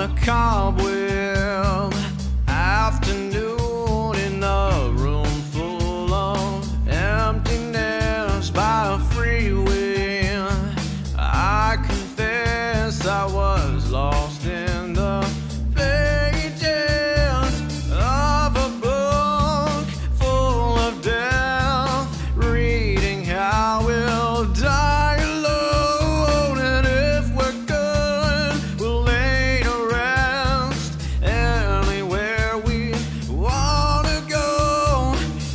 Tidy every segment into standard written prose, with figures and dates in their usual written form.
a cobweb afternoon in a room full of emptiness by a freeway. I confess I was lost in the pages of a book full of death, reading how we'll die alone, and if we're good, we'll lay to rest anywhere we wanna go.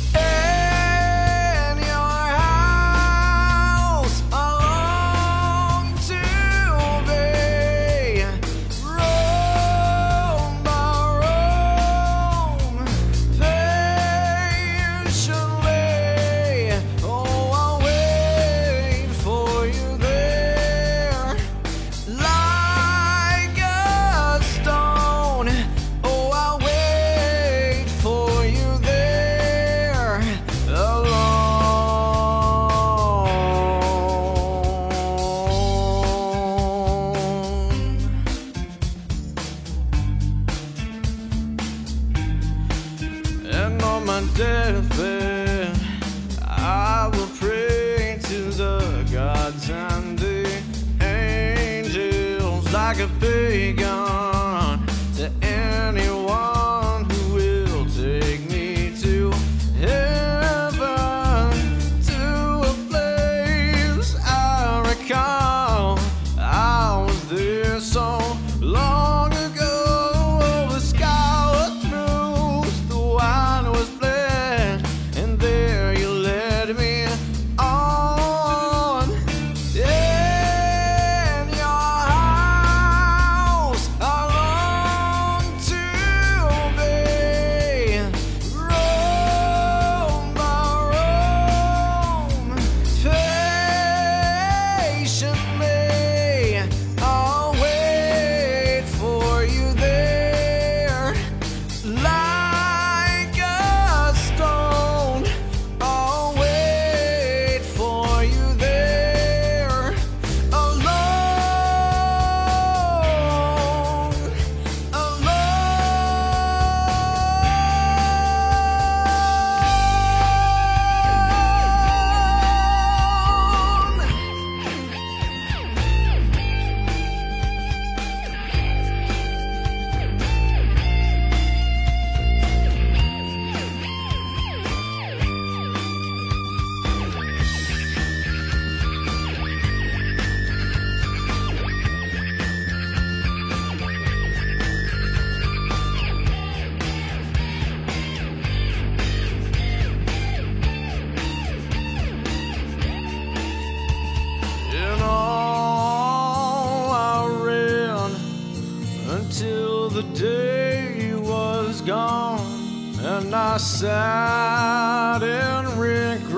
In your house, I long to be roam by roam, patiently. Oh, I'll wait for you there, like a stone. Oh, I'll wait for you there, alone. And on my deathbed, I will pray to the gods and the angels, like a pagan, to anyone who will take me to heaven, to a place I recall. I was there so long ago. The sky was bruised, the wine was bled, and there you led me on. In your house, I long to be roam by roam, patiently. I'll wait for you there, like a stone. I'll wait for you there, alone, in all I ran until the day was gone, and I sat in regret.